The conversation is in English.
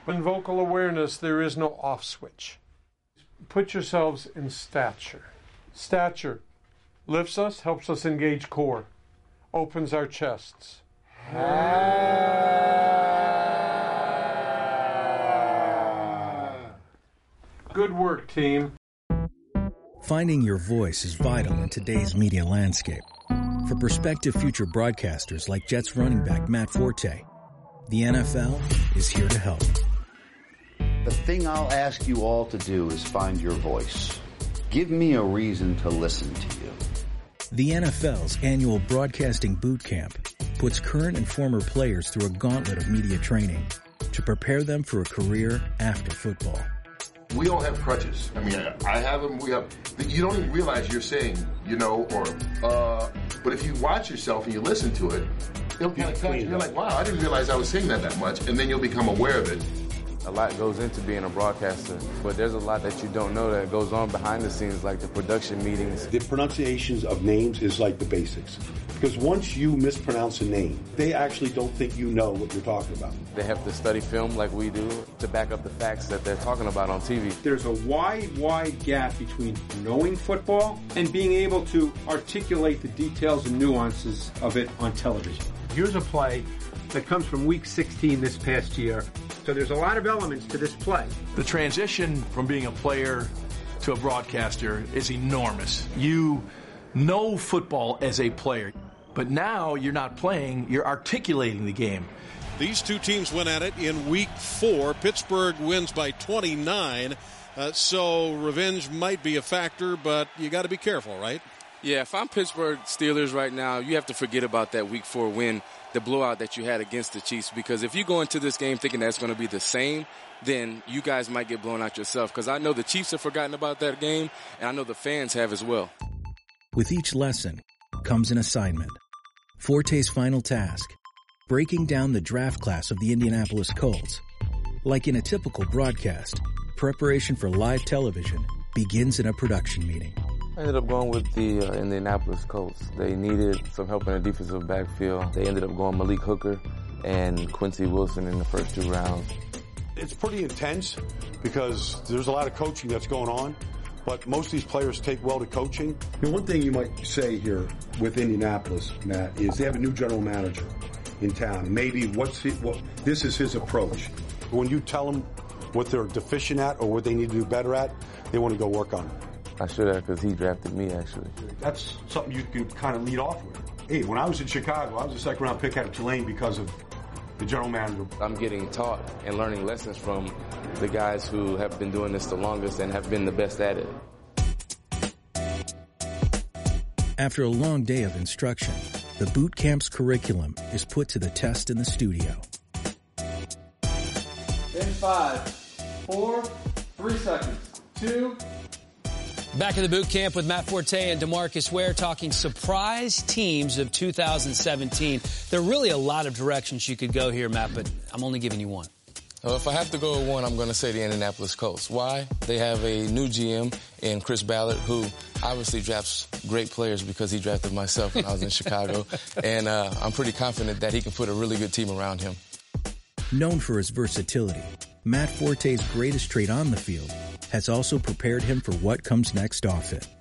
In vocal awareness, there is no off switch. Put yourselves in stature. Stature lifts us, helps us engage core, opens our chests. Good work, team. Finding your voice is vital in today's media landscape. For prospective future broadcasters like Jets running back Matt Forte, the NFL is here to help. The thing I'll ask you all to do is find your voice. Give me a reason to listen to you. The NFL's annual Broadcasting Boot Camp puts current and former players through a gauntlet of media training to prepare them for a career after football. We don't have crutches. I mean, I have them. We have. You don't even realize you're saying, but if you watch yourself and you listen to it, it'll kind of cut you. You're like, wow, I didn't realize I was saying that much. And then you'll become aware of it. A lot goes into being a broadcaster, but there's a lot that you don't know that goes on behind the scenes, like the production meetings. The pronunciations of names is like the basics. Because once you mispronounce a name, they actually don't think you know what you're talking about. They have to study film like we do to back up the facts that they're talking about on TV. There's a wide gap between knowing football and being able to articulate the details and nuances of it on television. Here's a play that comes from week 16 this past year. So there's a lot of elements to this play. The transition from being a player to a broadcaster is enormous. You know football as a player, but now you're not playing, you're articulating the game. These two teams went at it in week 4. Pittsburgh wins by 29, so revenge might be a factor, but you got to be careful, right? Yeah, if I'm Pittsburgh Steelers right now, you have to forget about that week 4 win, the blowout that you had against the Chiefs, because if you go into this game thinking that's going to be the same, then you guys might get blown out yourself, because I know the Chiefs have forgotten about that game, and I know the fans have as well. With each lesson comes an assignment. Forte's final task, breaking down the draft class of the Indianapolis Colts. Like in a typical broadcast, preparation for live television begins in a production meeting. I ended up going with the Indianapolis Colts. They needed some help in the defensive backfield. They ended up going Malik Hooker and Quincy Wilson in the first 2 rounds. It's pretty intense because there's a lot of coaching that's going on, but most of these players take well to coaching. The one thing you might say here with Indianapolis, Matt, is they have a new general manager in town. Maybe this is his approach. When you tell them what they're deficient at or what they need to do better at, they want to go work on it. I should have, because he drafted me, actually. That's something you can kind of lead off with. Hey, when I was in Chicago, I was a second-round pick out of Tulane because of the general manager. I'm getting taught and learning lessons from the guys who have been doing this the longest and have been the best at it. After a long day of instruction, the boot camp's curriculum is put to the test in the studio. In 5, 4, 3 seconds, 2. Back in the boot camp with Matt Forte and DeMarcus Ware talking surprise teams of 2017. There are really a lot of directions you could go here, Matt, but I'm only giving you one. If I have to go with one, I'm going to say the Indianapolis Colts. Why? They have a new GM in Chris Ballard, who obviously drafts great players because he drafted myself when I was in Chicago. And I'm pretty confident that he can put a really good team around him. Known for his versatility, Matt Forte's greatest trait on the field has also prepared him for what comes next off it.